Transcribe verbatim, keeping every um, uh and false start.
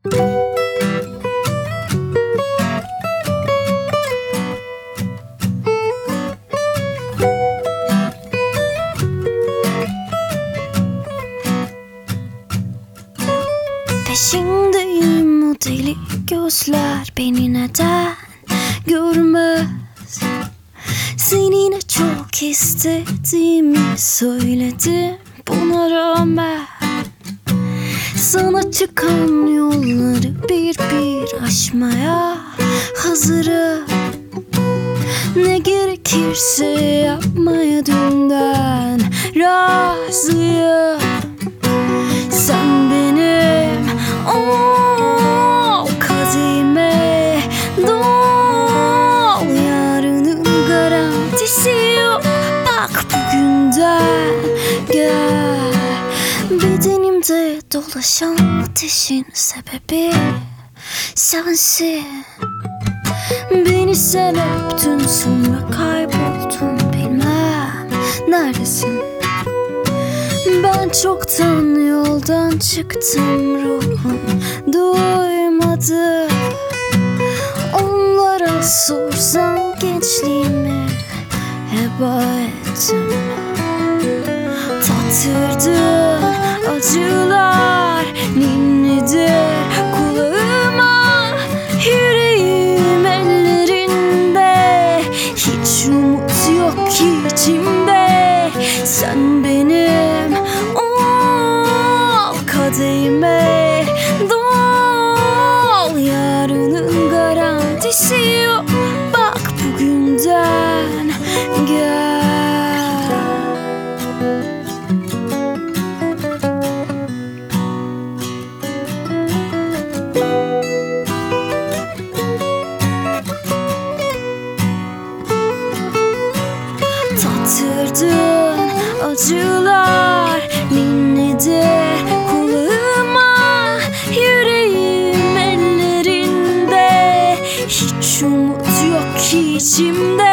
Peşindeyim, o deli gözler beni neden görmez? Seninle çok istediğimi söyledim, buna rağmen sana çıkan yolları bir bir aşmaya hazırım. Ne gerekirse yapmaya dünden razıyım. Sen benim o kadehime dol, yarının garantisi yok. Bak bugünden gel, bedenimde dolaşan ateşin sebebi sensin. Beni sen öptün, sonra kayboldun, bilmem neredesin. Ben çoktan yoldan çıktım, ruhum duymadı. Onlara sorsan gençliğimi heba ettim. Tattırdın acılar, ninnidir kulağıma. Yüreğim ellerinde, hiç umut yok ki içimde. Sen benim o kadehime dol, yarının garantisi yok. Bak bugünden gel. Tattırdın acılar, ninnidir kulağıma. Yüreğim ellerinde, hiç umut yok ki içimde.